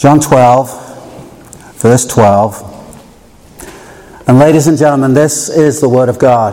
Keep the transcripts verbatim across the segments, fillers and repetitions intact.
John twelve, verse twelve. And ladies and gentlemen, this is the Word of God.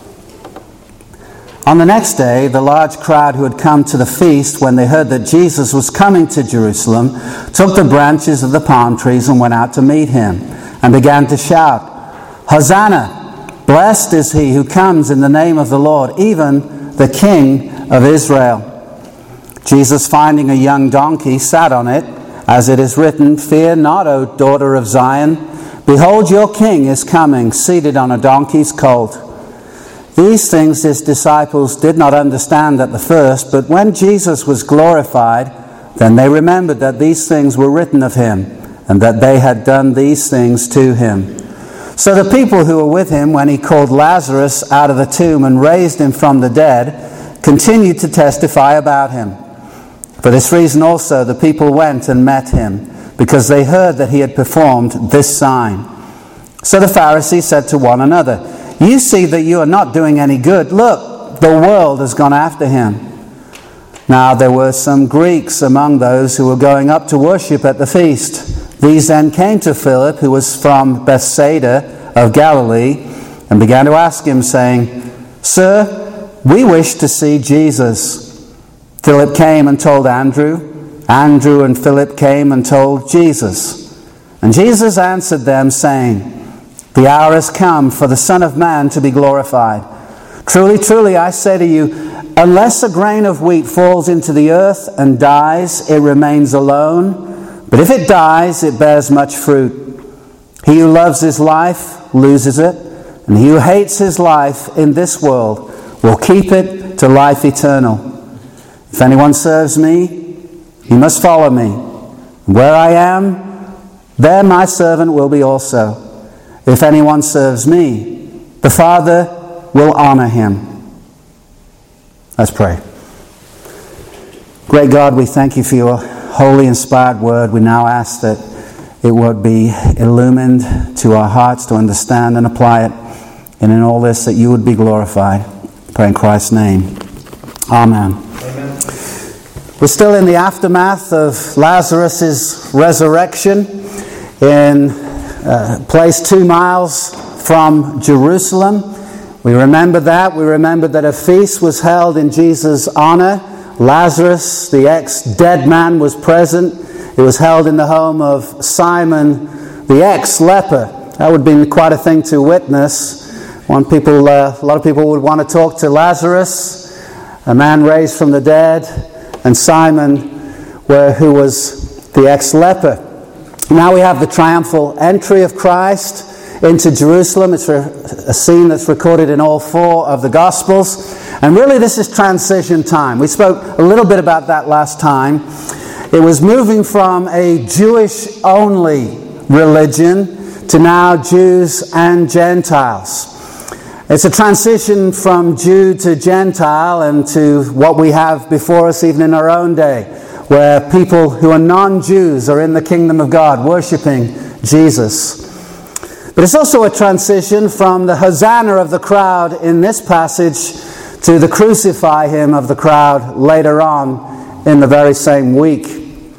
On the next day, the large crowd who had come to the feast, when they heard that Jesus was coming to Jerusalem, took the branches of the palm trees and went out to meet him, and began to shout, "Hosanna! Blessed is he who comes in the name of the Lord, even the King of Israel." Jesus, finding a young donkey, sat on it, as it is written, "Fear not, O daughter of Zion. Behold, your king is coming, seated on a donkey's colt." These things his disciples did not understand at the first, but when Jesus was glorified, then they remembered that these things were written of him, and that they had done these things to him. So the people who were with him when he called Lazarus out of the tomb and raised him from the dead continued to testify about him. For this reason also the people went and met him, because they heard that he had performed this sign. So the Pharisees said to one another, "You see that you are not doing any good. Look, the world has gone after him." Now there were some Greeks among those who were going up to worship at the feast. These then came to Philip, who was from Bethsaida of Galilee, and began to ask him, saying, "Sir, we wish to see Jesus." Philip came and told Andrew. Andrew and Philip came and told Jesus. And Jesus answered them, saying, "The hour has come for the Son of Man to be glorified. Truly, truly, I say to you, unless a grain of wheat falls into the earth and dies, it remains alone. But if it dies, it bears much fruit. He who loves his life loses it, and he who hates his life in this world will keep it to life eternal. If anyone serves me, he must follow me. And where I am, there my servant will be also. If anyone serves me, the Father will honor him." Let's pray. Great God, we thank you for your holy, inspired word. We now ask that it would be illumined to our hearts to understand and apply it. And in all this, that you would be glorified. I pray in Christ's name. Amen. Amen. We're still in the aftermath of Lazarus' resurrection in a place two miles from Jerusalem. We remember that. We remember that a feast was held in Jesus' honor. Lazarus, the ex-dead man, was present. It was held in the home of Simon, the ex-leper. That would have been quite a thing to witness. One people, uh, a lot of people would want to talk to Lazarus, a man raised from the dead, and Simon, where, who was the ex-leper. Now we have the triumphal entry of Christ into Jerusalem. It's a scene that's recorded in all four of the Gospels. And really this is transition time. We spoke a little bit about that last time. It was moving from a Jewish-only religion to now Jews and Gentiles. It's a transition from Jew to Gentile and to what we have before us even in our own day, where people who are non-Jews are in the kingdom of God, worshipping Jesus. But it's also a transition from the Hosanna of the crowd in this passage to the crucify him of the crowd later on in the very same week.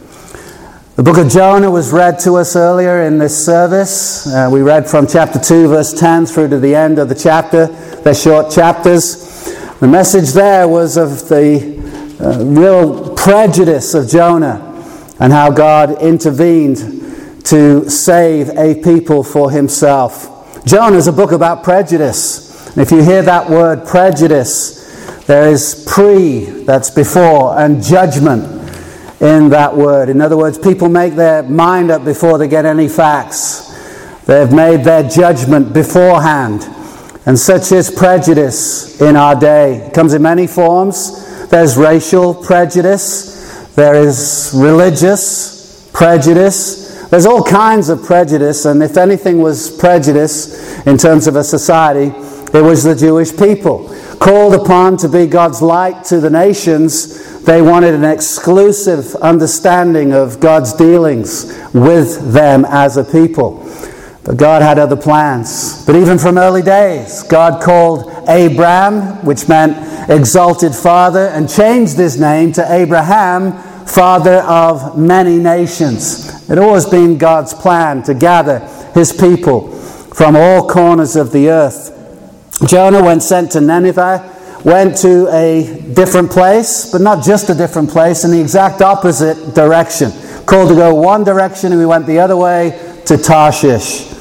The book of Jonah was read to us earlier in this service. Uh, we read from chapter two, verse ten through to the end of the chapter. They're short chapters. The message there was of the uh, real prejudice of Jonah and how God intervened to save a people for himself. Jonah is a book about prejudice. And if you hear that word prejudice, there is pre, that's before, and judgment in that word. In other words, people make their mind up before they get any facts. They've made their judgment beforehand. And such is prejudice in our day. It comes in many forms. There's racial prejudice. There is religious prejudice. There's all kinds of prejudice, and if anything was prejudice in terms of a society, it was the Jewish people. Called upon to be God's light to the nations, they wanted an exclusive understanding of God's dealings with them as a people. But God had other plans. But even from early days, God called Abram, which meant exalted father, and changed his name to Abraham, father of many nations. It had always been God's plan to gather his people from all corners of the earth. Jonah, when sent to Nineveh, went to a different place, but not just a different place, in the exact opposite direction. Called to go one direction, and we went the other way to Tarshish.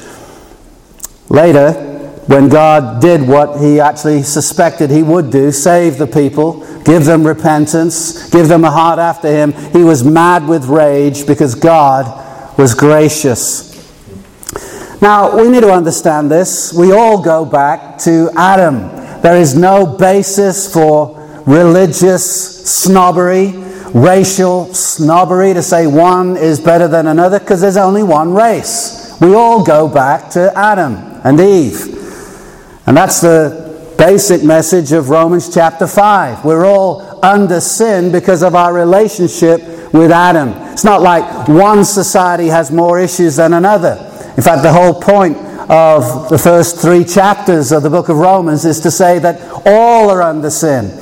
Later, when God did what he actually suspected he would do, save the people, give them repentance, give them a heart after him, he was mad with rage because God was gracious. Now, we need to understand this. We all go back to Adam. There is no basis for religious snobbery, racial snobbery, to say one is better than another, because there's only one race. We all go back to Adam and Eve. And that's the basic message of Romans chapter five. We're all under sin because of our relationship with Adam. It's not like one society has more issues than another. In fact, the whole point of the first three chapters of the book of Romans is to say that all are under sin.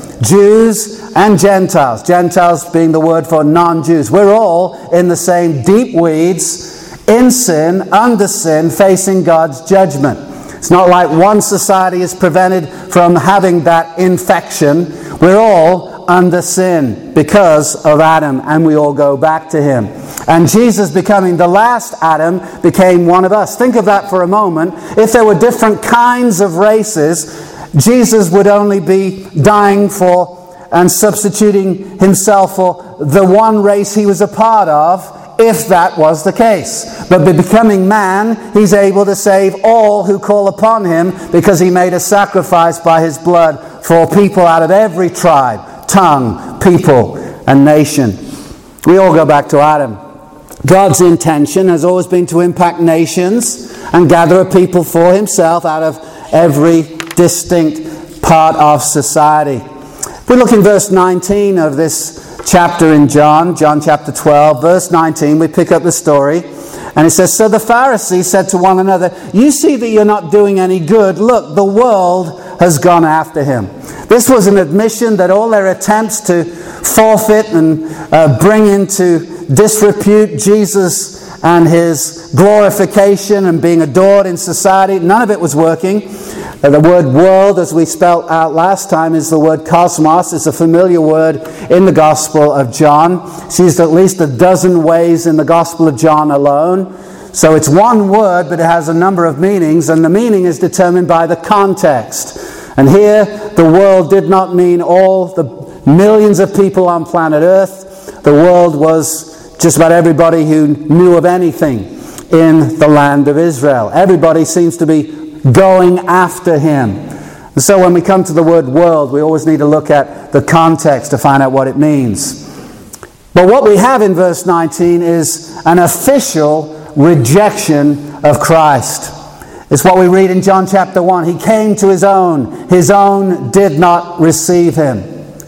Jews and Gentiles. Gentiles being the word for non-Jews. We're all in the same deep weeds, in sin, under sin, facing God's judgment. It's not like one society is prevented from having that infection. We're all under sin because of Adam, and we all go back to him. And Jesus, becoming the last Adam, became one of us. Think of that for a moment. If there were different kinds of races, Jesus would only be dying for and substituting himself for the one race he was a part of, if that was the case. But by becoming man, he's able to save all who call upon him, because he made a sacrifice by his blood for people out of every tribe, tongue, people, and nation. We all go back to Adam. God's intention has always been to impact nations and gather a people for himself out of every distinct part of society. If we look in verse nineteen of this chapter in John, John chapter twelve, verse nineteen, we pick up the story, and it says, "So the Pharisees said to one another, 'You see that you're not doing any good. Look, the world has gone after him.'" This was an admission that all their attempts to forfeit and uh, bring into disrepute Jesus and his glorification and being adored in society, none of it was working. Uh, the word world, as we spelled out last time, is the word cosmos. It's a familiar word in the Gospel of John. It's used at least a dozen ways in the Gospel of John alone. So it's one word, but it has a number of meanings, and the meaning is determined by the context. And here, the world did not mean all the millions of people on planet Earth. The world was just about everybody who knew of anything in the land of Israel. Everybody seems to be going after him. And so when we come to the word world, we always need to look at the context to find out what it means. But what we have in verse nineteen is an official rejection of Christ. It's what we read in John chapter one. He came to his own. His own did not receive him.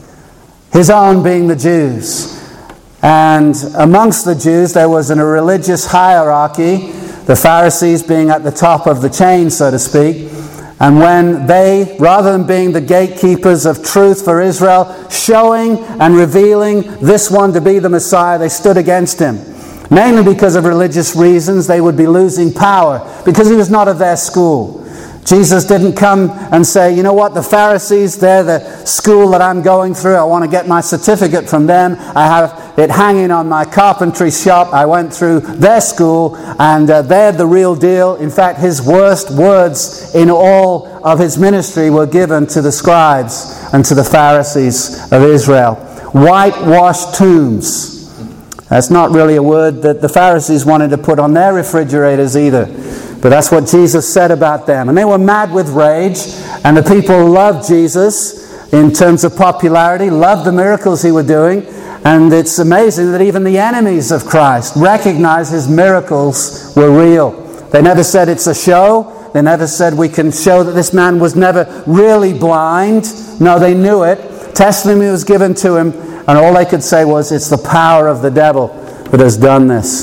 His own being the Jews. And amongst the Jews there was a religious hierarchy, the Pharisees being at the top of the chain, so to speak. And when they, rather than being the gatekeepers of truth for Israel, showing and revealing this one to be the Messiah, they stood against him. Mainly because of religious reasons. They would be losing power because he was not of their school. Jesus didn't come and say, you know what, the Pharisees, they're the school that I'm going through. I want to get my certificate from them. I have it hanging on my carpentry shop. I went through their school, and uh, they're the real deal. In fact, his worst words in all of his ministry were given to the scribes and to the Pharisees of Israel. Whitewashed tombs. That's not really a word that the Pharisees wanted to put on their refrigerators either. But that's what Jesus said about them. And they were mad with rage. And the people loved Jesus in terms of popularity, loved the miracles he was doing. And it's amazing that even the enemies of Christ recognized his miracles were real. They never said it's a show. They never said we can show that this man was never really blind. No, they knew it. Testimony was given to him. And all they could say was, it's the power of the devil that has done this.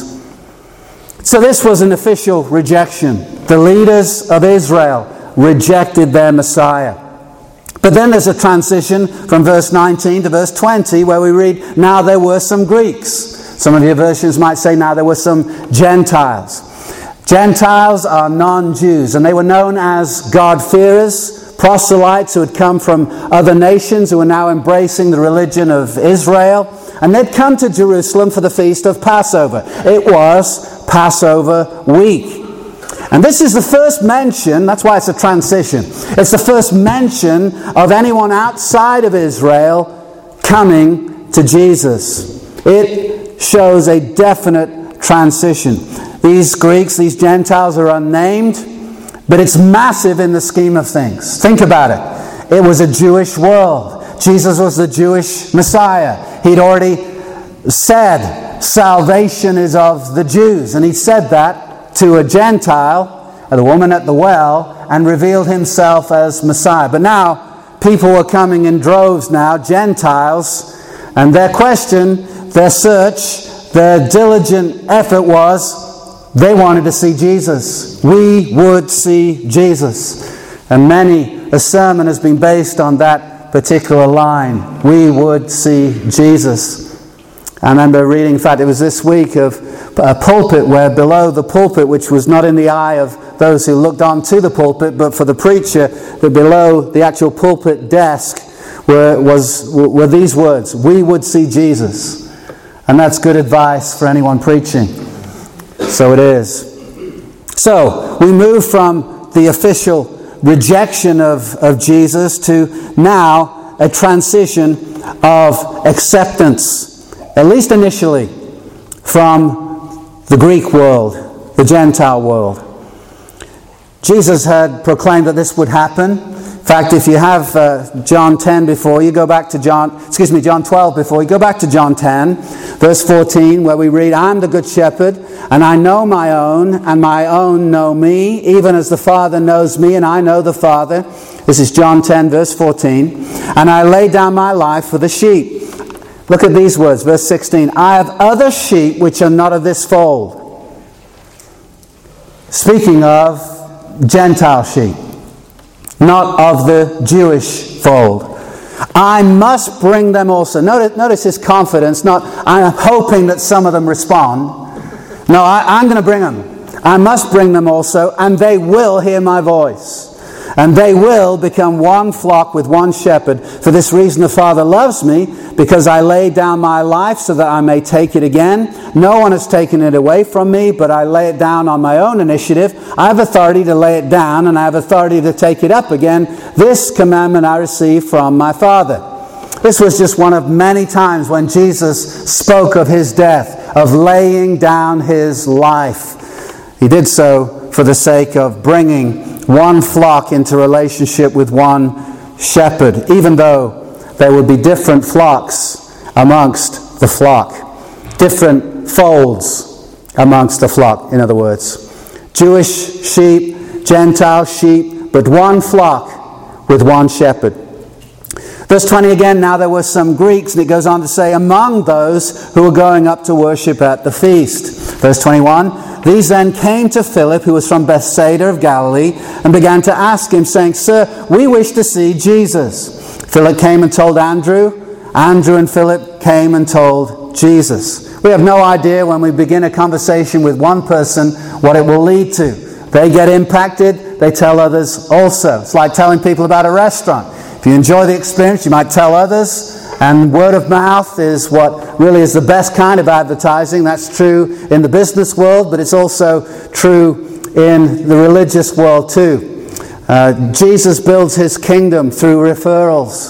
So this was an official rejection. The leaders of Israel rejected their Messiah. But then there's a transition from verse nineteen to verse twenty where we read, now there were some Greeks. Some of your versions might say now there were some Gentiles. Gentiles are non-Jews, and they were known as God-fearers, proselytes who had come from other nations who were now embracing the religion of Israel. And they'd come to Jerusalem for the feast of Passover. It was Passover week. And this is the first mention, that's why it's a transition. It's the first mention of anyone outside of Israel coming to Jesus. It shows a definite transition. These Greeks, these Gentiles are unnamed, but it's massive in the scheme of things. Think about it. It was a Jewish world. Jesus was the Jewish Messiah. He'd already said salvation is of the Jews, and he said that to a Gentile, the woman at the well, and revealed himself as Messiah. But now people were coming in droves now, Gentiles, and their question, their search, their diligent effort was they wanted to see Jesus. We would see Jesus. And many a sermon has been based on that particular line. We would see Jesus. I remember reading, in fact, it was this week, of a pulpit where below the pulpit, which was not in the eye of those who looked on to the pulpit, but for the preacher, that below the actual pulpit desk were, was, were these words, we would see Jesus. And that's good advice for anyone preaching. So it is. So, we move from the official rejection of, of Jesus to now a transition of acceptance, at least initially, from the Greek world, the Gentile world. Jesus had proclaimed that this would happen. In fact, if you have uh, John ten before you, go back to John, excuse me, John twelve before you, go back to John ten, verse fourteen, where we read, I am the good shepherd, and I know my own, and my own know me, even as the Father knows me, and I know the Father. This is John ten, verse fourteen. And I lay down my life for the sheep. Look at these words, verse sixteen. I have other sheep which are not of this fold. Speaking of Gentile sheep, not of the Jewish fold. I must bring them also. Notice, notice his confidence. Not, I'm hoping that some of them respond. No, I, I'm going to bring them. I must bring them also, and they will hear my voice. And they will become one flock with one shepherd. For this reason the Father loves me, because I lay down my life so that I may take it again. No one has taken it away from me, but I lay it down on my own initiative. I have authority to lay it down, and I have authority to take it up again. This commandment I received from my Father. This was just one of many times when Jesus spoke of his death, of laying down his life. He did so for the sake of bringing one flock into relationship with one shepherd, even though there would be different flocks amongst the flock. Different folds amongst the flock, in other words. Jewish sheep, Gentile sheep, but one flock with one shepherd. Verse twenty again, now there were some Greeks, and it goes on to say, among those who were going up to worship at the feast. Verse twenty-one, these then came to Philip, who was from Bethsaida of Galilee, and began to ask him, saying, Sir, we wish to see Jesus. Philip came and told Andrew. Andrew and Philip came and told Jesus. We have no idea when we begin a conversation with one person what it will lead to. They get impacted, they tell others also. It's like telling people about a restaurant. If you enjoy the experience, you might tell others. And word of mouth is what really is the best kind of advertising. That's true in the business world, but it's also true in the religious world too. Uh, Jesus builds his kingdom through referrals.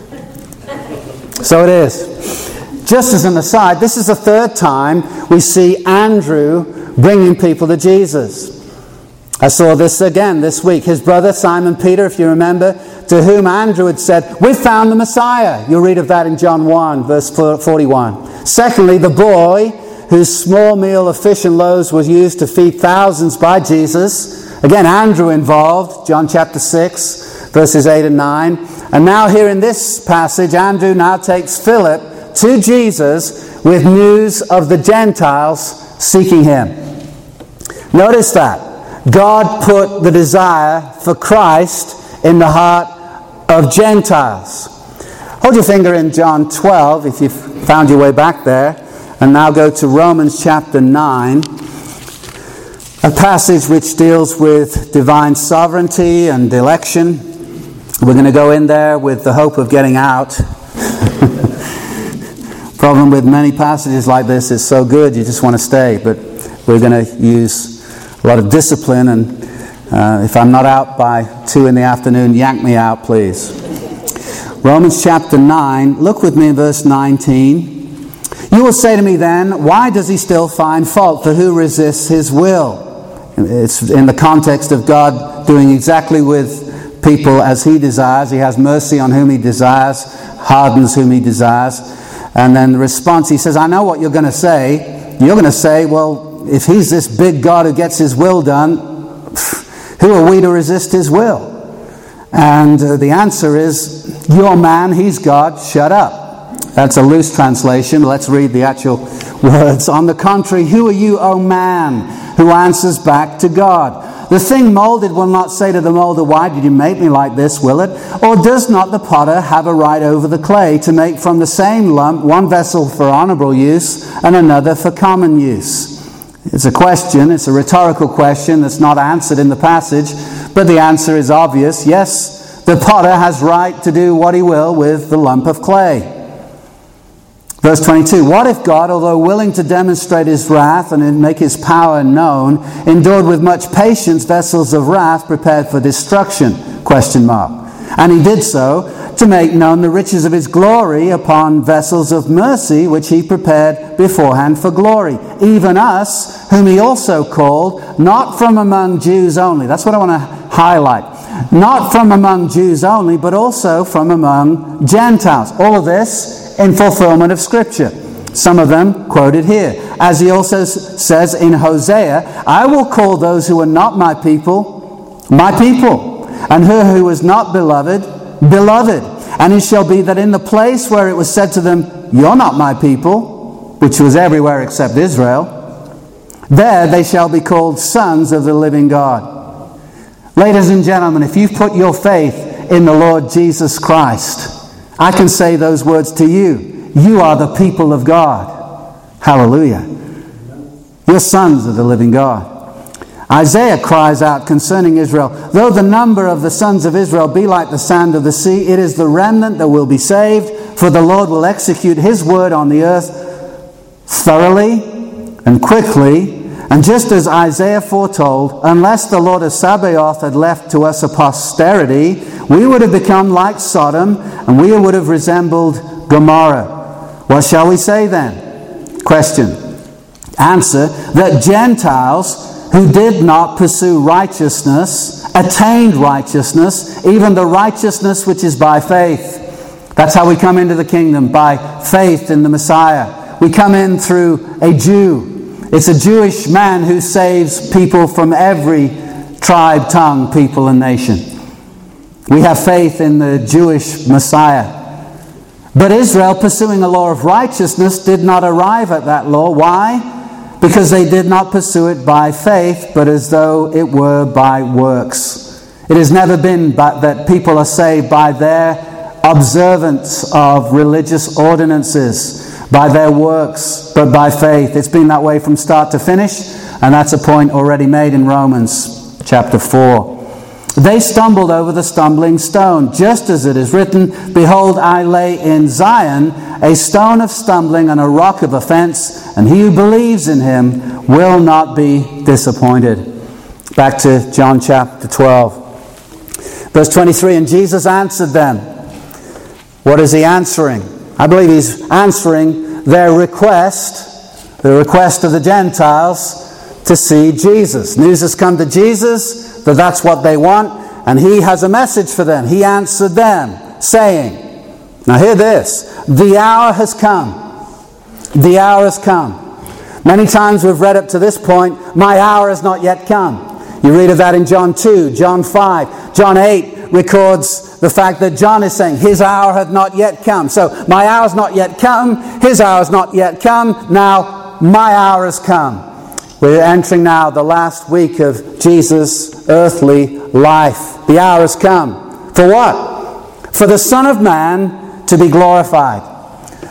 So it is. Just as an aside, this is the third time we see Andrew bringing people to Jesus. I saw this again this week. His brother Simon Peter, if you remember, to whom Andrew had said, we've found the Messiah. You'll read of that in John one, verse forty-one. Secondly, the boy whose small meal of fish and loaves was used to feed thousands by Jesus. Again, Andrew involved, John chapter six, verses eight and nine. And now here in this passage, Andrew now takes Philip to Jesus with news of the Gentiles seeking him. Notice that. God put the desire for Christ in the heart of Gentiles. Hold your finger in John twelve, if you've found your way back there. and now go to Romans chapter nine, a passage which deals with divine sovereignty and election. We're going to go in there with the hope of getting out. Problem with many passages like this is so good you just want to stay, but we're going to use a lot of discipline, and uh, if I'm not out by two in the afternoon, yank me out, please. Romans chapter nine, look with me in verse nineteen. You will say to me then, why does he still find fault? For who resists his will? It's in the context of God doing exactly with people as he desires. He has mercy on whom he desires, hardens whom he desires. And then the response, he says, I know what you're going to say. You're going to say, well, if he's this big God who gets his will done, who are we to resist his will? And uh, the answer is, you're man, he's God, shut up. That's a loose translation. Let's read the actual words. On the contrary, who are you, O man, who answers back to God? The thing molded will not say to the molder, why did you make me like this, will it? Or does not the potter have a right over the clay to make from the same lump one vessel for honorable use and another for common use? It's a question, it's a rhetorical question that's not answered in the passage, but the answer is obvious. Yes, the potter has right to do what he will with the lump of clay. Verse twenty-two, what if God, although willing to demonstrate his wrath and make his power known, endured with much patience vessels of wrath prepared for destruction? Question mark. And he did so to make known the riches of his glory upon vessels of mercy, which he prepared beforehand for glory. Even us, whom he also called, not from among Jews only. That's what I want to highlight. Not from among Jews only, but also from among Gentiles. All of this in fulfillment of Scripture. Some of them quoted here. As he also says in Hosea, I will call those who are not my people, my people, and her who is not beloved, beloved. And it shall be that in the place where it was said to them, you're not my people, which was everywhere except Israel, there they shall be called sons of the living God. Ladies and gentlemen, if you've put your faith in the Lord Jesus Christ, I can say those words to you. You are the people of God. Hallelujah. You're sons of the living God. Isaiah cries out concerning Israel, though the number of the sons of Israel be like the sand of the sea, it is the remnant that will be saved, for the Lord will execute his word on the earth thoroughly and quickly. And just as Isaiah foretold, unless the Lord of Sabaoth had left to us a posterity, we would have become like Sodom, and we would have resembled Gomorrah. What shall we say then? Question. Answer, that Gentiles who did not pursue righteousness attained righteousness, even the righteousness which is by faith. That's how we come into the kingdom, by faith in the Messiah. We come in through a Jew. It's a Jewish man who saves people from every tribe, tongue, people, and nation. We have faith in the Jewish Messiah. But Israel, pursuing a law of righteousness, did not arrive at that law. Why? Because they did not pursue it by faith, but as though it were by works. It has never been but that people are saved by their observance of religious ordinances, by their works, but by faith. It's been that way from start to finish, and that's a point already made in Romans chapter four. They stumbled over the stumbling stone, just as it is written, behold, I lay in Zion a stone of stumbling and a rock of offense, and he who believes in him will not be disappointed. Back to John chapter twelve. Verse twenty-three, and Jesus answered them. What is he answering? I believe he's answering their request, the request of the Gentiles to see Jesus. News has come to Jesus that that's what they want, and he has a message for them. He answered them, saying, now hear this, the hour has come. The hour has come. Many times we've read up to this point, my hour has not yet come. You read of that in John two, John five, John eight records the fact that John is saying, his hour hath not yet come. So, my hour has not yet come, his hour has not yet come, now my hour has come. We're entering now the last week of Jesus' earthly life. The hour has come. For what? For the Son of Man to be glorified.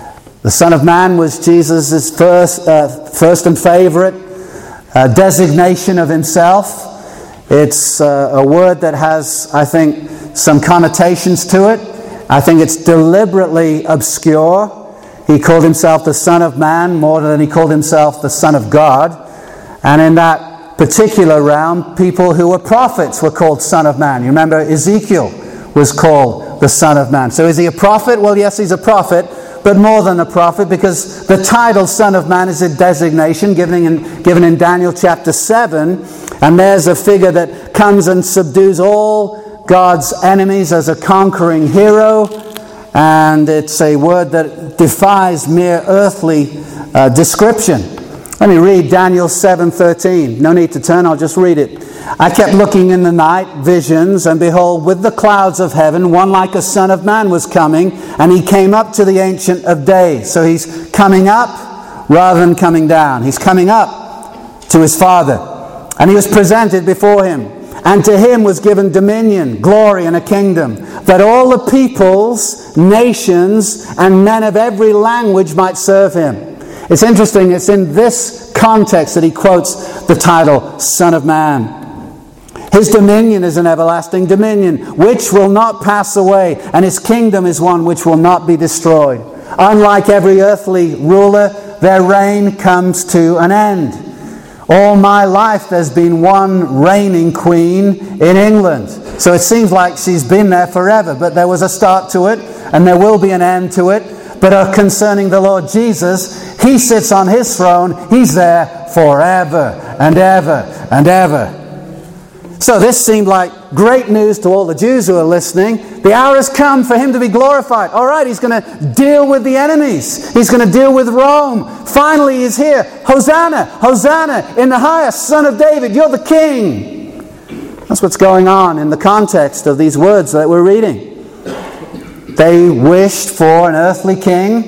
The Son of Man was Jesus' first, uh, first and favorite uh, designation of himself. It's uh, a word that has, I think, some connotations to it. I think it's deliberately obscure. He called himself the Son of Man more than he called himself the Son of God. And in that particular realm, people who were prophets were called Son of Man. You remember Ezekiel was called the Son of Man. So is he a prophet? Well, yes, he's a prophet, but more than a prophet, because the title Son of Man is a designation given in, given in Daniel chapter seven. And there's a figure that comes and subdues all God's enemies as a conquering hero. And it's a word that defies mere earthly uh, description. Let me read Daniel seven thirteen. No need to turn, I'll just read it. I kept looking in the night visions, and behold, with the clouds of heaven, one like a son of man was coming, and he came up to the Ancient of Days. So he's coming up rather than coming down. He's coming up to his Father. And he was presented before him. And to him was given dominion, glory, and a kingdom, that all the peoples, nations, and men of every language might serve him. It's interesting, it's in this context that he quotes the title, Son of Man. His dominion is an everlasting dominion, which will not pass away, and his kingdom is one which will not be destroyed. Unlike every earthly ruler, their reign comes to an end. All my life there's been one reigning queen in England. So it seems like she's been there forever, but there was a start to it, and there will be an end to it. But uh, concerning the Lord Jesus, he sits on his throne. He's there forever and ever and ever. So this seemed like great news to all the Jews who are listening. The hour has come for him to be glorified. All right, he's going to deal with the enemies. He's going to deal with Rome. Finally, he's here. Hosanna, Hosanna in the highest, Son of David, you're the King. That's what's going on in the context of these words that we're reading. They wished for an earthly king,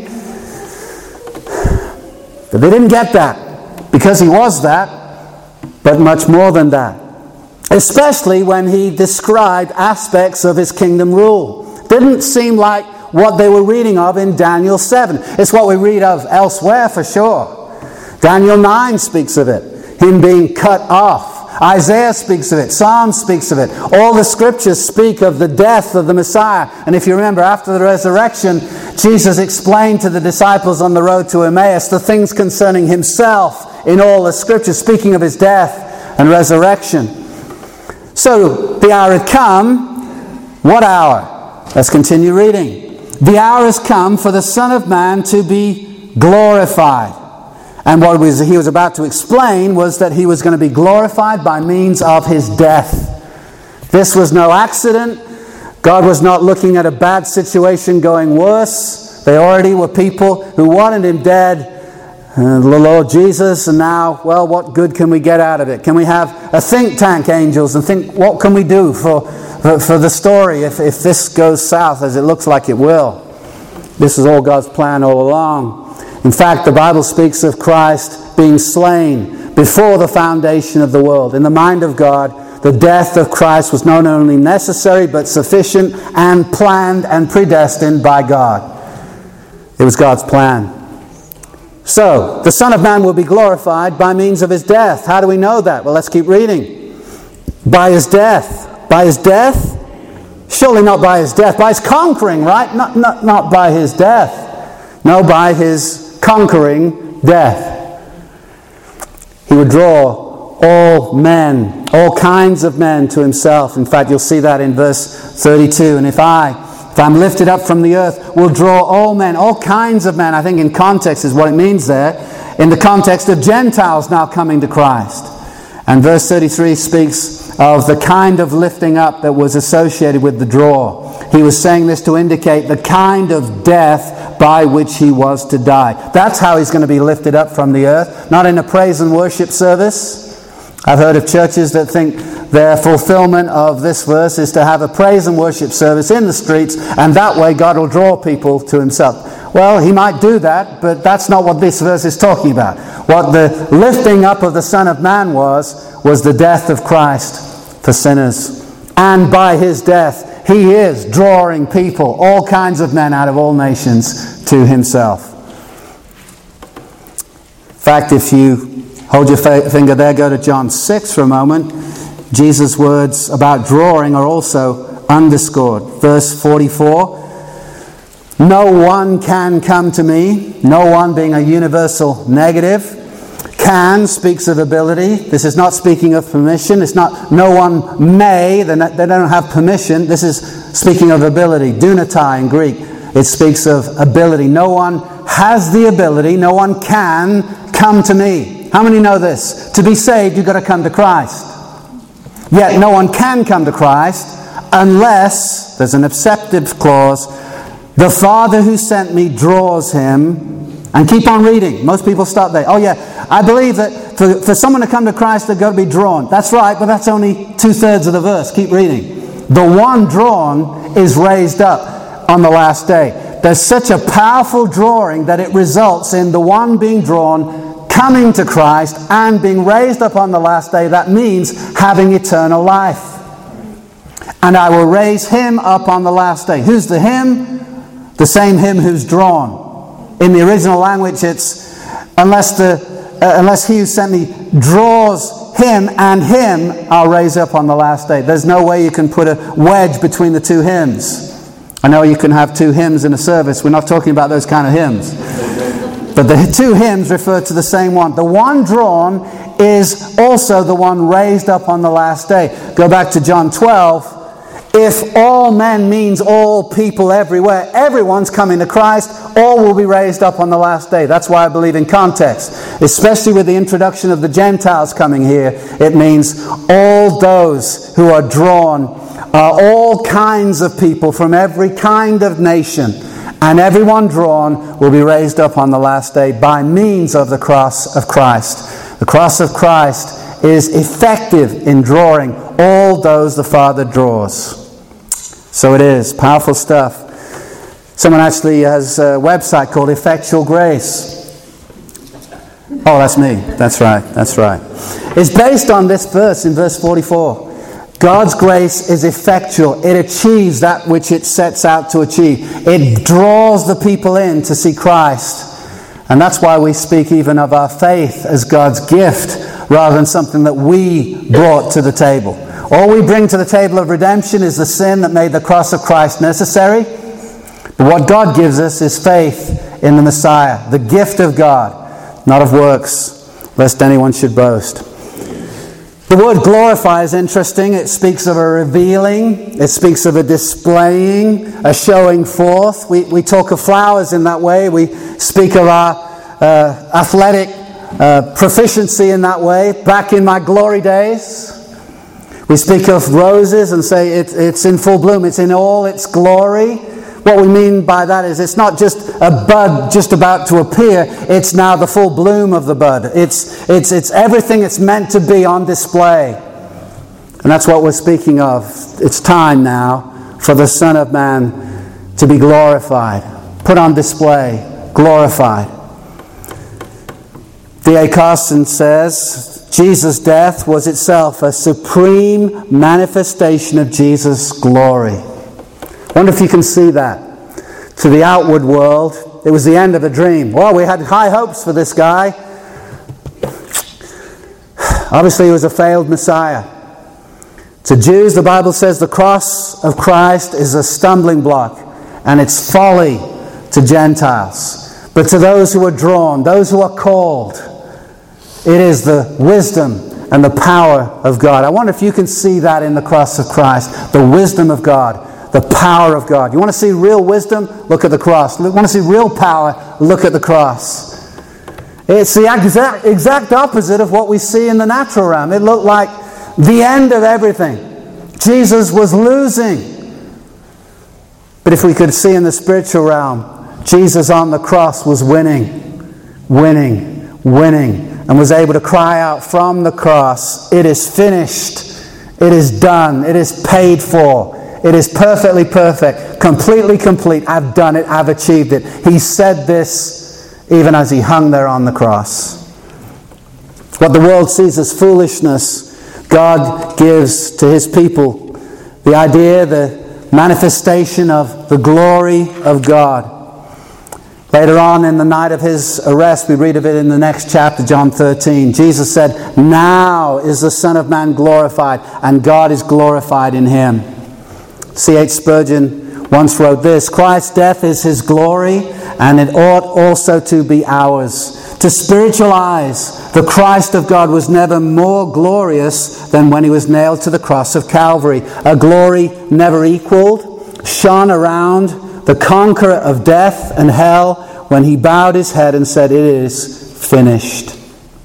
but they didn't get that, because he was that, but much more than that. Especially when he described aspects of his kingdom rule. Didn't seem like what they were reading of in Daniel seven. It's what we read of elsewhere for sure. Daniel nine speaks of it, him being cut off. Isaiah speaks of it. Psalm speaks of it. All the scriptures speak of the death of the Messiah. And if you remember, after the resurrection, Jesus explained to the disciples on the road to Emmaus the things concerning himself in all the scriptures, speaking of his death and resurrection. So the hour had come. What hour? Let's continue reading. The hour has come for the Son of Man to be glorified. And what was, he was about to explain was that he was going to be glorified by means of his death. This was no accident. God was not looking at a bad situation going worse. They already were people who wanted him dead. Uh, the Lord Jesus, and now, well, what good can we get out of it? Can we have a think tank, angels, and think, what can we do for, for, for the story if, if this goes south as it looks like it will? This is all God's plan all along. In fact, the Bible speaks of Christ being slain before the foundation of the world. In the mind of God, the death of Christ was not only necessary, but sufficient and planned and predestined by God. It was God's plan. So, the Son of Man will be glorified by means of his death. How do we know that? Well, let's keep reading. By his death. By his death? Surely not by his death. By his conquering, right? Not, not, not by his death. No, by his conquering death. He would draw all men, all kinds of men to himself. In fact, you'll see that in verse thirty-two. And if I, if I'm lifted up from the earth, will draw all men, all kinds of men. I think in context is what it means there. In the context of Gentiles now coming to Christ. And verse thirty-three speaks of the kind of lifting up that was associated with the draw. He was saying this to indicate the kind of death by which he was to die. That's how he's going to be lifted up from the earth. Not in a praise and worship service. I've heard of churches that think their fulfillment of this verse is to have a praise and worship service in the streets, and that way God will draw people to himself. Well, he might do that, but that's not what this verse is talking about. What the lifting up of the Son of Man was, was the death of Christ for sinners. And by his death, he is drawing people, all kinds of men out of all nations, to himself. fact, if you hold your finger there, go to John six for a moment. Jesus' words about drawing are also underscored. Verse forty-four, no one can come to me. No one being a universal negative. Can speaks of ability. This is not speaking of permission. It's not no one may. They don't have permission. This is speaking of ability. Dunatai in Greek. It speaks of ability. No one has the ability. No one can come to me. How many know this? To be saved, you've got to come to Christ. Yet no one can come to Christ unless, there's an acceptive clause, the Father who sent me draws him. And keep on reading. Most people stop there. Oh yeah, I believe that for, for someone to come to Christ, they've got to be drawn. That's right, but that's only two-thirds of the verse. Keep reading. The one drawn is raised up on the last day. There's such a powerful drawing that it results in the one being drawn coming to Christ and being raised up on the last day. That means having eternal life. And I will raise him up on the last day. Who's the him? The same him who's drawn. In the original language, it's unless the uh, unless he who sent me draws him, and him I'll raise up on the last day. There's no way you can put a wedge between the two hymns. I know you can have two hymns in a service. We're not talking about those kind of hymns. But the two hymns refer to the same one. The one drawn is also the one raised up on the last day. Go back to John twelve. If all men means all people everywhere, everyone's coming to Christ, all will be raised up on the last day. That's why I believe in context. Especially with the introduction of the Gentiles coming here, it means all those who are drawn are all kinds of people from every kind of nation. And everyone drawn will be raised up on the last day by means of the cross of Christ. The cross of Christ is effective in drawing all those the Father draws. So it is. Powerful stuff. Someone actually has a website called Effectual Grace. Oh, that's me. That's right. That's right. It's based on this verse in verse forty-four. God's grace is effectual. It achieves that which it sets out to achieve. It draws the people in to see Christ. And that's why we speak even of our faith as God's gift rather than something that we brought to the table. All we bring to the table of redemption is the sin that made the cross of Christ necessary. But what God gives us is faith in the Messiah, the gift of God, not of works, lest anyone should boast. The word glorify is interesting. It speaks of a revealing. It speaks of a displaying, a showing forth. We, we talk of flowers in that way. We speak of our uh, athletic uh, proficiency in that way. Back in my glory days, we speak of roses and say it, it's in full bloom. It's in all its glory. What we mean by that is it's not just a bud just about to appear. It's now the full bloom of the bud. It's, it's, it's everything it's meant to be on display. And that's what we're speaking of. It's time now for the Son of Man to be glorified, put on display, glorified. D A Carson says, Jesus' death was itself a supreme manifestation of Jesus' glory. I wonder if you can see that. To the outward world, it was the end of a dream. Well, we had high hopes for this guy. Obviously, he was a failed Messiah. To Jews, the Bible says the cross of Christ is a stumbling block, and it's folly to Gentiles. But to those who are drawn, those who are called, it is the wisdom and the power of God. I wonder if you can see that in the cross of Christ, the wisdom of God. The power of God. You want to see real wisdom? Look at the cross. You want to see real power? Look at the cross. It's the exact, exact opposite of what we see in the natural realm. It looked like the end of everything. Jesus was losing. But if we could see in the spiritual realm, Jesus on the cross was winning, winning, winning, and was able to cry out from the cross, "It is finished. It is done. It is paid for. It is perfectly perfect, completely complete. I've done it. I've achieved it." He said this even as he hung there on the cross. What the world sees as foolishness, God gives to his people the idea, the manifestation of the glory of God. Later on in the night of his arrest, we read of it in the next chapter, John thirteen. Jesus said, "Now is the Son of Man glorified, and God is glorified in him." C H Spurgeon once wrote this: "Christ's death is his glory, and it ought also to be ours. To spiritual eyes, the Christ of God was never more glorious than when he was nailed to the cross of Calvary. A glory never equaled, shone around the conqueror of death and hell when he bowed his head and said, 'It is finished.'"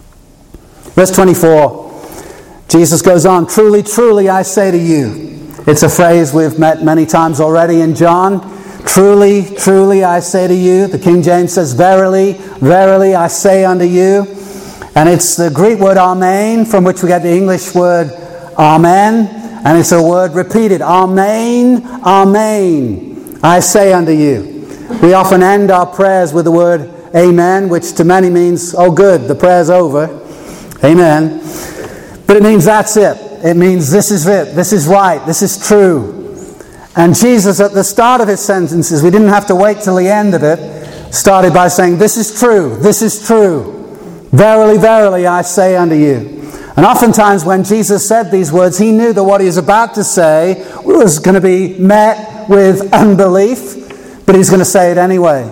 Verse twenty-four, Jesus goes on, "Truly, truly, I say to you." It's a phrase we've met many times already in John. "Truly, truly, I say to you." The King James says, "Verily, verily, I say unto you." And it's the Greek word amen, from which we get the English word amen. And it's a word repeated. Amen, amen, I say unto you. We often end our prayers with the word amen, which to many means, oh good, the prayer's over. Amen. But it means that's it. It means this is it. This is right. This is true. And Jesus, at the start of his sentences, we didn't have to wait till the end of it, started by saying, "This is true. This is true. Verily, verily, I say unto you." And oftentimes when Jesus said these words, he knew that what he was about to say was going to be met with unbelief, but he's going to say it anyway.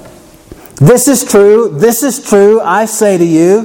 This is true. This is true. I say to you,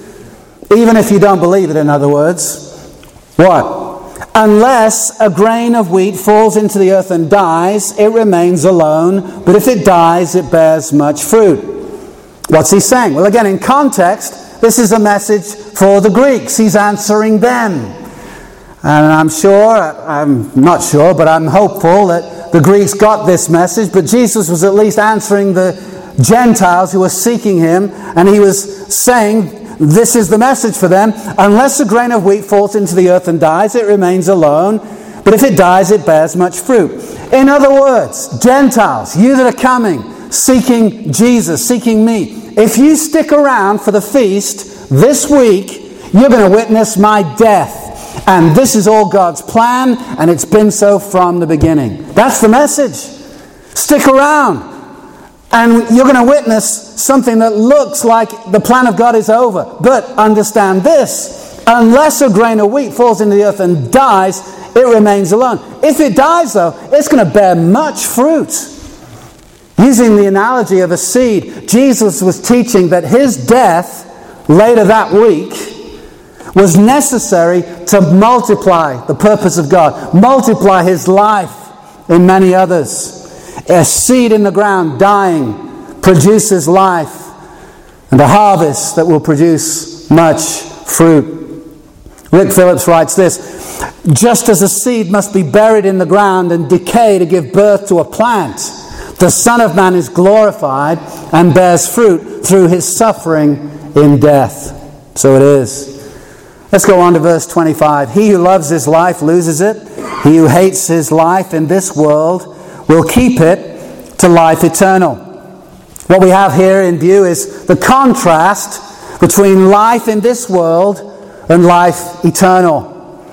even if you don't believe it, in other words, what? "Unless a grain of wheat falls into the earth and dies, it remains alone. But if it dies, it bears much fruit." What's he saying? Well, again, in context, this is a message for the Greeks. He's answering them. And I'm sure, I'm not sure, but I'm hopeful that the Greeks got this message. But Jesus was at least answering the Gentiles who were seeking him. And he was saying, this is the message for them. Unless a grain of wheat falls into the earth and dies, it remains alone. But if it dies, it bears much fruit. In other words, Gentiles, you that are coming, seeking Jesus, seeking me, if you stick around for the feast this week, you're going to witness my death. And this is all God's plan, and it's been so from the beginning. That's the message. Stick around. And you're going to witness something that looks like the plan of God is over. But understand this: unless a grain of wheat falls into the earth and dies, it remains alone. If it dies, though, it's going to bear much fruit. Using the analogy of a seed, Jesus was teaching that his death later that week was necessary to multiply the purpose of God, multiply his life in many others. A seed in the ground dying produces life, and a harvest that will produce much fruit. Rick Phillips writes this: "Just as a seed must be buried in the ground and decay to give birth to a plant, the Son of Man is glorified and bears fruit through his suffering in death." So it is. Let's go on to verse twenty-five. "He who loves his life loses it. He who hates his life in this world will keep it to life eternal." What we have here in view is the contrast between life in this world and life eternal.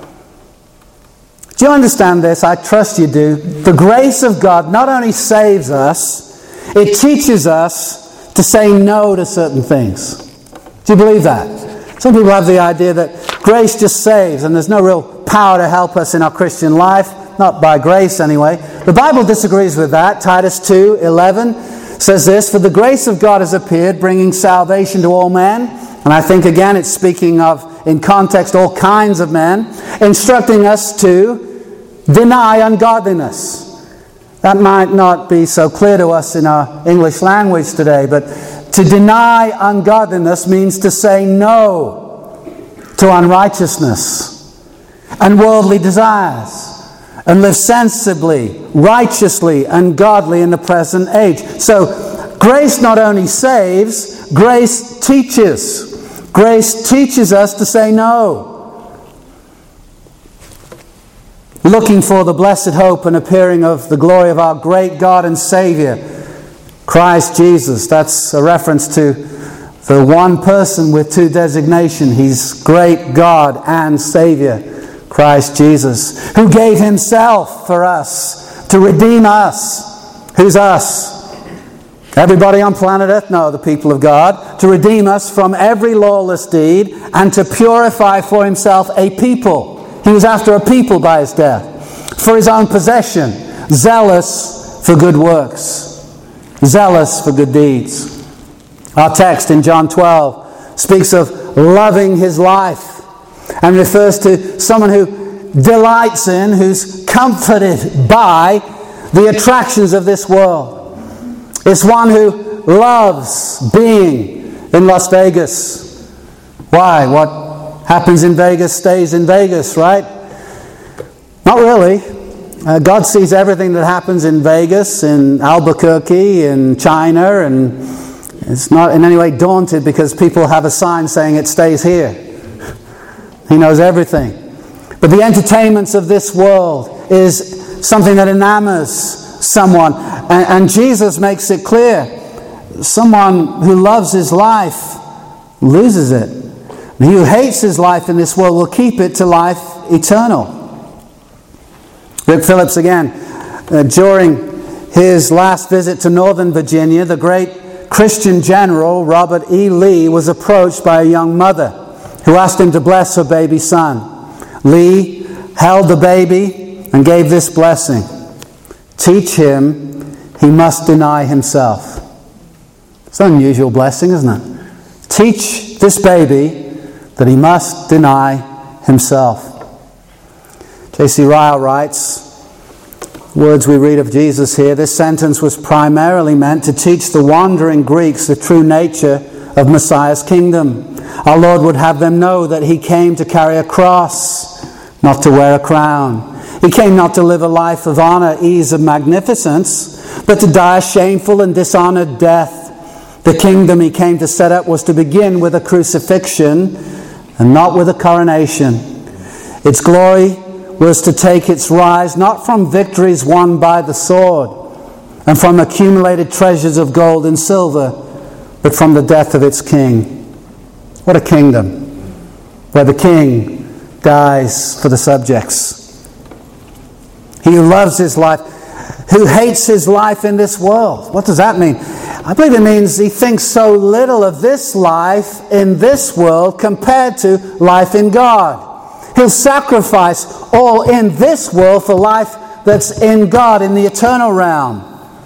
Do you understand this? I trust you do. The grace of God not only saves us, it teaches us to say no to certain things. Do you believe that? Some people have the idea that grace just saves and there's no real power to help us in our Christian life. Not by grace anyway. The Bible disagrees with that. Titus two eleven says this: "For the grace of God has appeared, bringing salvation to all men." And I think again it's speaking of, in context, all kinds of men, instructing us to deny ungodliness. That might not be so clear to us in our English language today, but to deny ungodliness means to say no to unrighteousness and worldly desires, and live sensibly, righteously, and godly in the present age. So, grace not only saves, grace teaches. Grace teaches us to say no. Looking for the blessed hope and appearing of the glory of our great God and Savior, Christ Jesus. That's a reference to the one person with two designations. He's great God and Savior, Christ Jesus, who gave himself for us to redeem us. Who's us? Everybody on planet Earth? No, the people of God. To redeem us from every lawless deed and to purify for himself a people. He was after a people by his death. For his own possession. Zealous for good works. Zealous for good deeds. Our text in John twelve speaks of loving his life and refers to someone who delights in, who's comforted by the attractions of this world. It's one who loves being in Las Vegas. Why? What happens in Vegas stays in Vegas, right? Not really. Uh, God sees everything that happens in Vegas, in Albuquerque, in China, and it's not in any way daunted because people have a sign saying it stays here. He knows everything. But the entertainments of this world is something that enamors someone. And, and Jesus makes it clear, someone who loves his life loses it. And he who hates his life in this world will keep it to life eternal. Rick Phillips again, uh, during his last visit to Northern Virginia, the great Christian general Robert E. Lee was approached by a young mother who asked him to bless her baby son. Lee held the baby and gave this blessing. Teach him he must deny himself. It's an unusual blessing, isn't it? Teach this baby that he must deny himself. J C Ryle writes, words we read of Jesus here, this sentence was primarily meant to teach the wandering Greeks the true nature of Messiah's kingdom. Our Lord would have them know that he came to carry a cross, not to wear a crown. He came not to live a life of honor, ease, and magnificence, but to die a shameful and dishonored death. The kingdom he came to set up was to begin with a crucifixion and not with a coronation. Its glory was to take its rise not from victories won by the sword and from accumulated treasures of gold and silver, but from the death of its king. What a kingdom, where the king dies for the subjects. He who loves his life, who hates his life in this world. What does that mean? I believe it means he thinks so little of this life in this world compared to life in God. He'll sacrifice all in this world for life that's in God, in the eternal realm.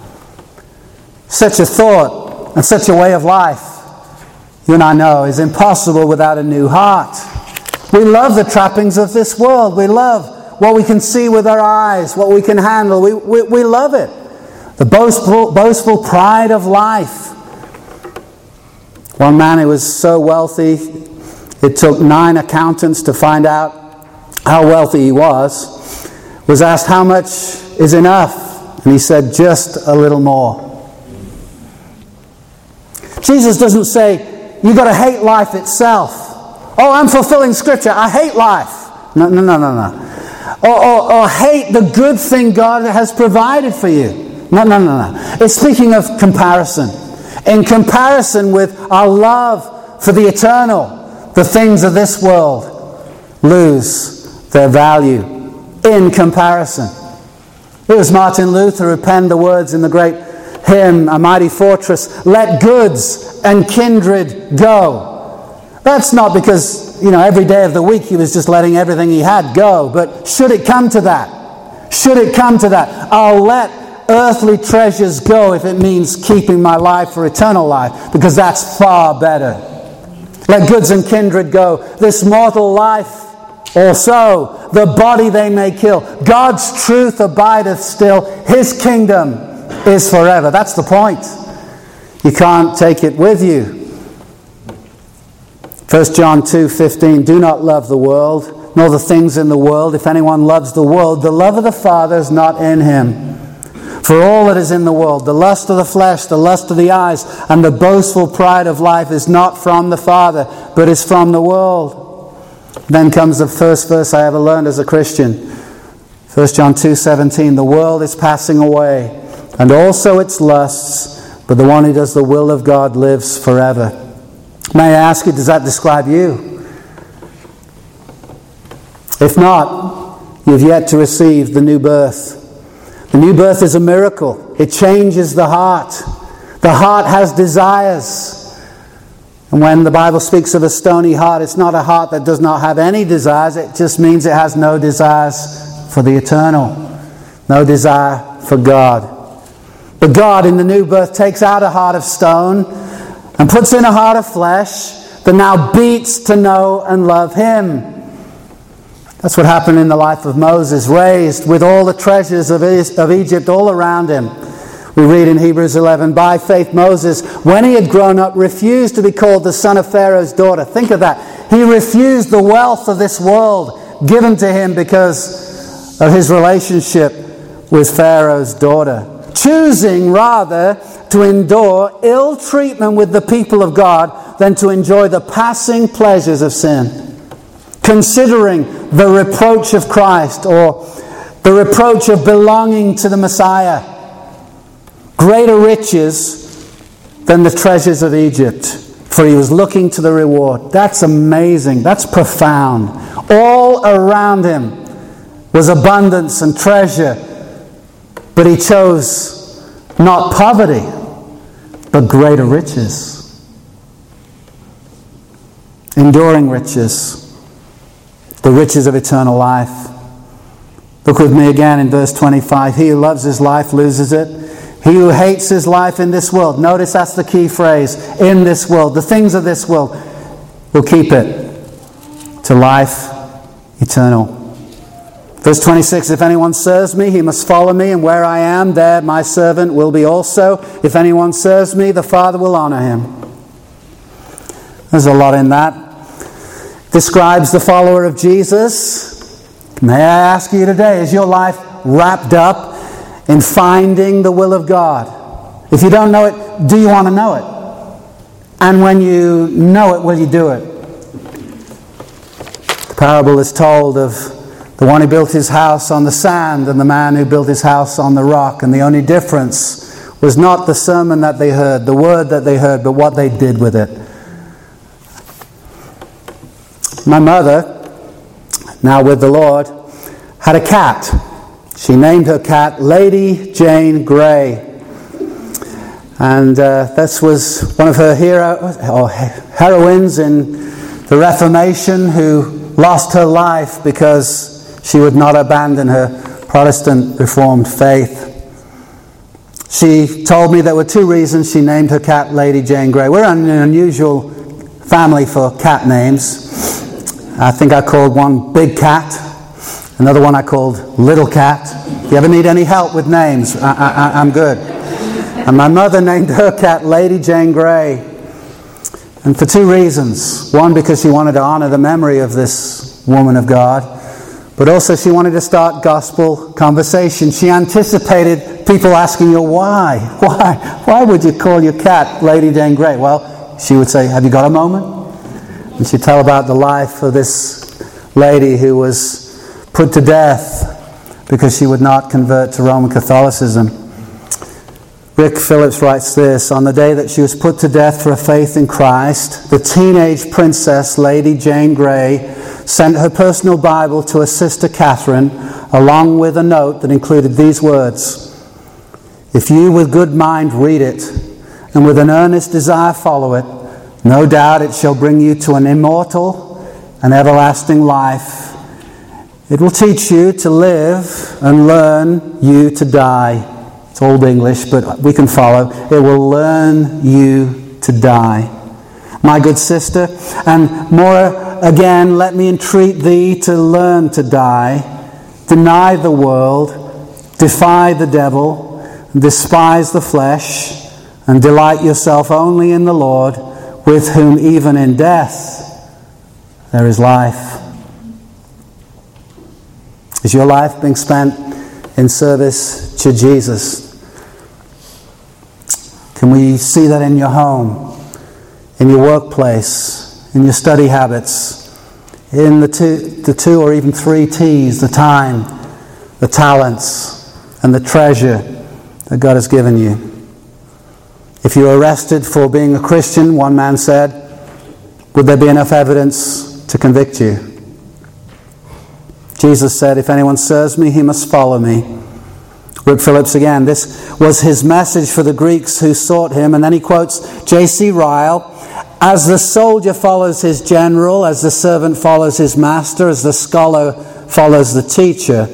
Such a thought and such a way of life, you and I know, is impossible without a new heart. We love the trappings of this world. We love what we can see with our eyes, what we can handle. We, we, we love it. The boastful, boastful pride of life. One man who was so wealthy, it took nine accountants to find out how wealthy he was, was asked how much is enough, and he said just a little more. Jesus doesn't say, you've got to hate life itself. Oh, I'm fulfilling Scripture. I hate life. No, no, no, no, no. Or, or, or hate the good thing God has provided for you. No, no, no, no. It's speaking of comparison. In comparison with our love for the eternal, the things of this world lose their value in comparison. It was Martin Luther who penned the words in the great hymn, A Mighty Fortress, let goods and kindred go. That's not because, you know, every day of the week he was just letting everything he had go. But should it come to that, should it come to that, I'll let earthly treasures go if it means keeping my life for eternal life, because that's far better. Let goods and kindred go. This mortal life also, the body they may kill. God's truth abideth still. His kingdom is forever. That's the point. You can't take it with you. First John two fifteen, do not love the world, nor the things in the world. If anyone loves the world, the love of the Father is not in him. For all that is in the world, the lust of the flesh, the lust of the eyes, and the boastful pride of life is not from the Father, but is from the world. Then comes the first verse I ever learned as a Christian. First John two seventeen, the world is passing away, and also its lusts, but the one who does the will of God lives forever. May I ask you, does that describe you? If not, you've yet to receive the new birth. The new birth is a miracle. It changes the heart. The heart has desires. And when the Bible speaks of a stony heart, it's not a heart that does not have any desires. It just means it has no desires for the eternal. No desire for God. But God in the new birth takes out a heart of stone and puts in a heart of flesh that now beats to know and love Him. That's what happened in the life of Moses, raised with all the treasures of Egypt all around him. We read in Hebrews eleven, by faith Moses, when he had grown up, refused to be called the son of Pharaoh's daughter. Think of that. He refused the wealth of this world given to him because of his relationship with Pharaoh's daughter. Choosing rather to endure ill treatment with the people of God than to enjoy the passing pleasures of sin. Considering the reproach of Christ, or the reproach of belonging to the Messiah, greater riches than the treasures of Egypt, for he was looking to the reward. That's amazing. That's profound. All around him was abundance and treasure, but he chose not poverty, but greater riches. Enduring riches. The riches of eternal life. Look with me again in verse twenty-five. He who loves his life loses it. He who hates his life in this world. Notice that's the key phrase. In this world. The things of this world will keep it to life eternal. Verse twenty-six. If anyone serves me, he must follow me. And where I am, there my servant will be also. If anyone serves me, the Father will honor him. There's a lot in that. Describes the follower of Jesus. May I ask you today, is your life wrapped up in finding the will of God? If you don't know it, do you want to know it? And when you know it, will you do it? The parable is told of the one who built his house on the sand and the man who built his house on the rock. And the only difference was not the sermon that they heard, the word that they heard, but what they did with it. My mother, now with the Lord, had a cat. She named her cat Lady Jane Grey. And uh, this was one of her hero, or heroines in the Reformation, who lost her life because she would not abandon her Protestant Reformed faith. She told me there were two reasons she named her cat Lady Jane Grey. We're an unusual family for cat names. I think I called one Big Cat. Another one I called Little Cat. If you ever need any help with names, I, I, I'm good. And my mother named her cat Lady Jane Grey. And for two reasons. One, because she wanted to honor the memory of this woman of God. But also she wanted to start gospel conversation. She anticipated people asking her, why? Why? Why would you call your cat Lady Jane Grey? Well, she would say, have you got a moment? And she'd tell about the life of this lady who was put to death because she would not convert to Roman Catholicism. Rick Phillips writes this: on the day that she was put to death for her faith in Christ, the teenage princess, Lady Jane Grey, sent her personal Bible to her sister Catherine, along with a note that included these words: if you with good mind read it, and with an earnest desire follow it, no doubt it shall bring you to an immortal and everlasting life. It will teach you to live and learn you to die. It's Old English, but we can follow. It will learn you to die. My good sister, and more again, let me entreat thee to learn to die. Deny the world, defy the devil, despise the flesh, and delight yourself only in the Lord, with whom even in death there is life. Is your life being spent in service to Jesus? Can we see that in your home, in your workplace, in your study habits, in the two, the two or even three T's, the time, the talents, and the treasure that God has given you? If you were arrested for being a Christian, one man said, would there be enough evidence to convict you? Jesus said, if anyone serves me, he must follow me. Rick Phillips again, this was his message for the Greeks who sought him. And then he quotes J C Ryle, "As the soldier follows his general, as the servant follows his master, as the scholar follows the teacher,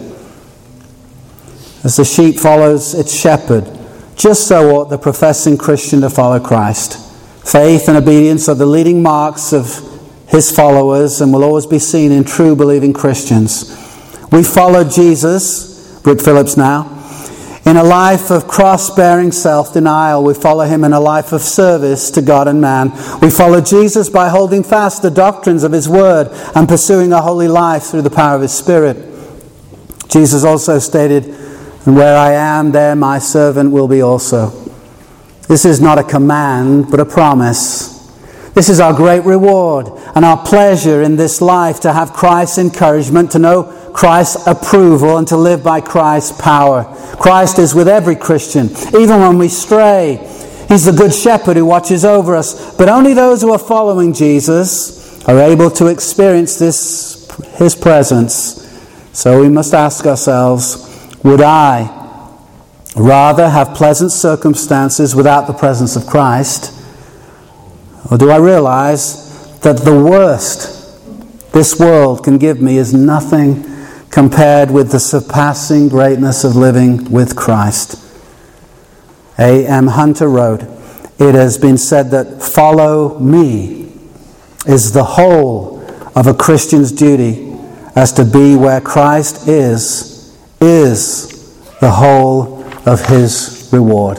as the sheep follows its shepherd, just so ought the professing Christian to follow Christ. Faith and obedience are the leading marks of his followers and will always be seen in true believing Christians. We follow Jesus," Rick Phillips now, "in a life of cross-bearing self-denial. We follow him in a life of service to God and man. We follow Jesus by holding fast the doctrines of his word and pursuing a holy life through the power of his Spirit. Jesus also stated, 'And where I am, there my servant will be also.' This is not a command, but a promise. This is our great reward and our pleasure in this life, to have Christ's encouragement, to know Christ's approval, and to live by Christ's power. Christ is with every Christian, even when we stray. He's the good shepherd who watches over us. But only those who are following Jesus are able to experience this, his presence. So we must ask ourselves, would I rather have pleasant circumstances without the presence of Christ? Or do I realize that the worst this world can give me is nothing compared with the surpassing greatness of living with Christ? A M Hunter wrote, "It has been said that follow me is the whole of a Christian's duty, as to be where Christ is, is the whole of his reward."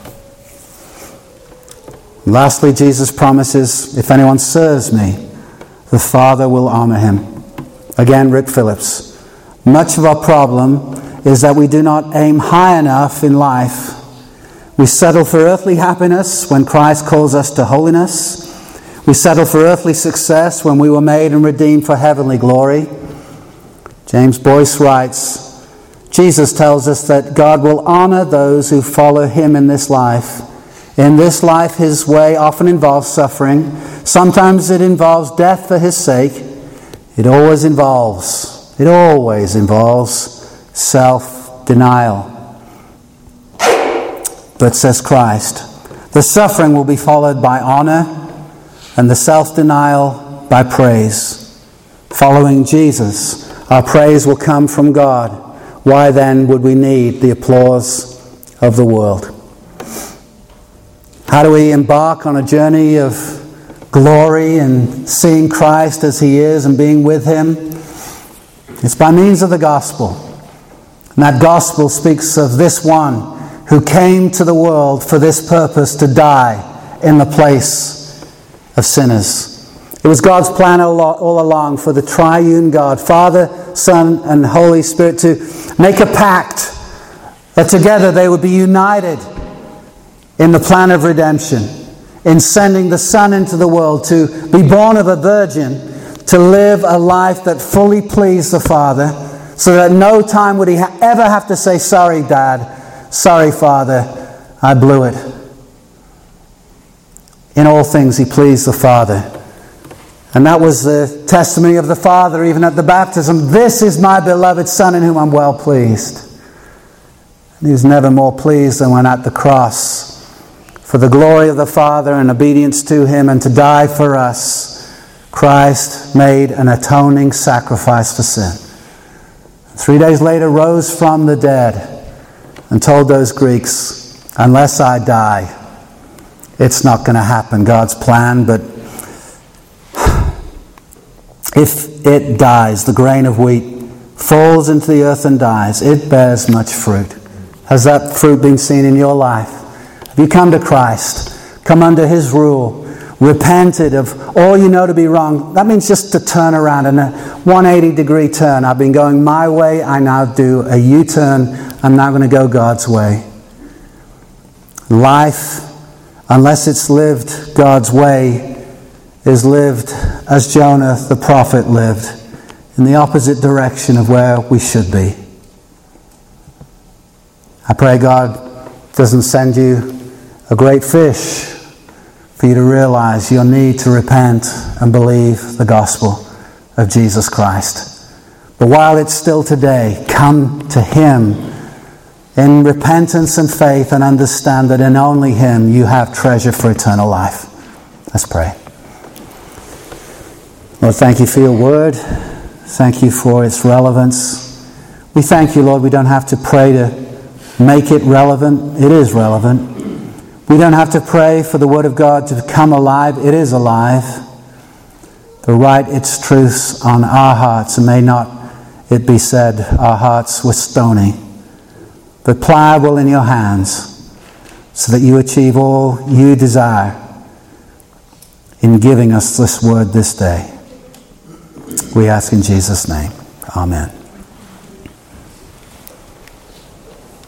Lastly, Jesus promises, "If anyone serves me, the Father will honor him." Again, Rick Phillips. Much of our problem is that we do not aim high enough in life. We settle for earthly happiness when Christ calls us to holiness. We settle for earthly success when we were made and redeemed for heavenly glory. James Boyce writes, Jesus tells us that God will honor those who follow him in this life. In this life, his way often involves suffering. Sometimes it involves death for his sake. It always involves, it always involves self-denial. But, says Christ, the suffering will be followed by honor and the self-denial by praise. Following Jesus, our praise will come from God. Why then would we need the applause of the world? How do we embark on a journey of glory and seeing Christ as he is and being with him? It's by means of the gospel. And that gospel speaks of this one who came to the world for this purpose, to die in the place of sinners. It was God's plan all along for the triune God, Father, Son, and Holy Spirit, to make a pact that together they would be united in the plan of redemption, in sending the Son into the world to be born of a virgin, to live a life that fully pleased the Father, so that no time would he ha- ever have to say, "Sorry, Dad. Sorry, Father. I blew it." In all things he pleased the Father. And that was the testimony of the Father even at the baptism. "This is my beloved Son in whom I'm well pleased." And he was never more pleased than when at the cross, for the glory of the Father and obedience to him and to die for us, Christ made an atoning sacrifice for sin. Three days later rose from the dead and told those Greeks, "Unless I die, it's not going to happen." God's plan, but if it dies, the grain of wheat falls into the earth and dies, it bears much fruit. Has that fruit been seen in your life? Have you come to Christ, come under his rule, repented of all you know to be wrong? That means just to turn around and a one hundred eighty degree turn. I've been going my way, I now do a U-turn. I'm now going to go God's way. Life, unless it's lived God's way, is lived as Jonah the prophet lived, in the opposite direction of where we should be. I pray God doesn't send you a great fish for you to realize your need to repent and believe the gospel of Jesus Christ. But while it's still today, come to him in repentance and faith, and understand that in only Him you have treasure for eternal life. Let's pray. Lord, thank you for your word. Thank you for its relevance. We thank you, Lord, we don't have to pray to make it relevant. It is relevant. We don't have to pray for the word of God to become alive. It is alive. But write its truths on our hearts, and may not it be said our hearts were stony, but pliable in your hands, so that you achieve all you desire in giving us this word this day. We ask in Jesus' name. Amen.